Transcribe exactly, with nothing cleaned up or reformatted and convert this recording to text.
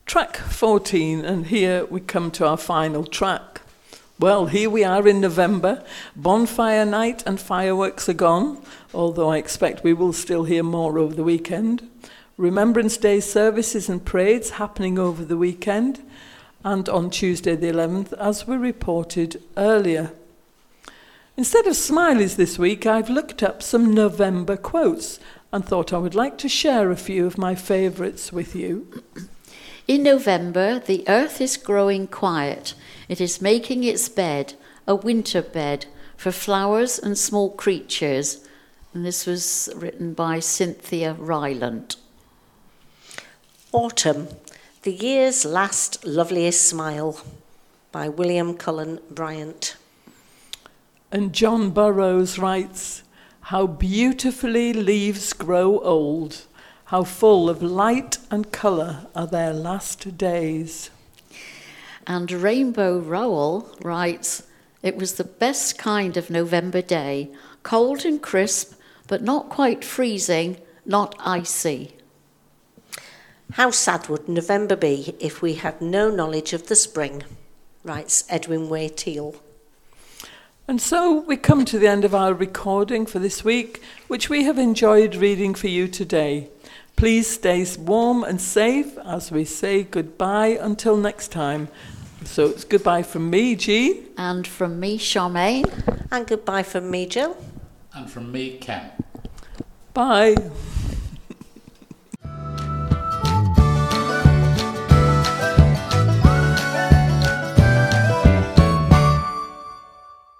Track fourteen, and here we come to our final track. Well, here we are in November. Bonfire night and fireworks are gone, although I expect we will still hear more over the weekend. Remembrance Day services and parades happening over the weekend and on Tuesday the eleventh, as we reported earlier. Instead of smileys this week, I've looked up some November quotes and thought I would like to share a few of my favourites with you. In November, the earth is growing quiet. It is making its bed, a winter bed, for flowers and small creatures. And this was written by Cynthia Rylant. Autumn, the year's last loveliest smile, by William Cullen Bryant. And John Burroughs writes, "How beautifully leaves grow old. How full of light and colour are their last days." And Rainbow Rowell writes, "It was the best kind of November day, cold and crisp, but not quite freezing, not icy." How sad would November be if we had no knowledge of the spring, writes Edwin Way Teale. And so we come to the end of our recording for this week, which we have enjoyed reading for you today. Please stay warm and safe as we say goodbye until next time. So it's goodbye from me, Jean. And from me, Charmaine. And goodbye from me, Jill. And from me, Ken. Bye.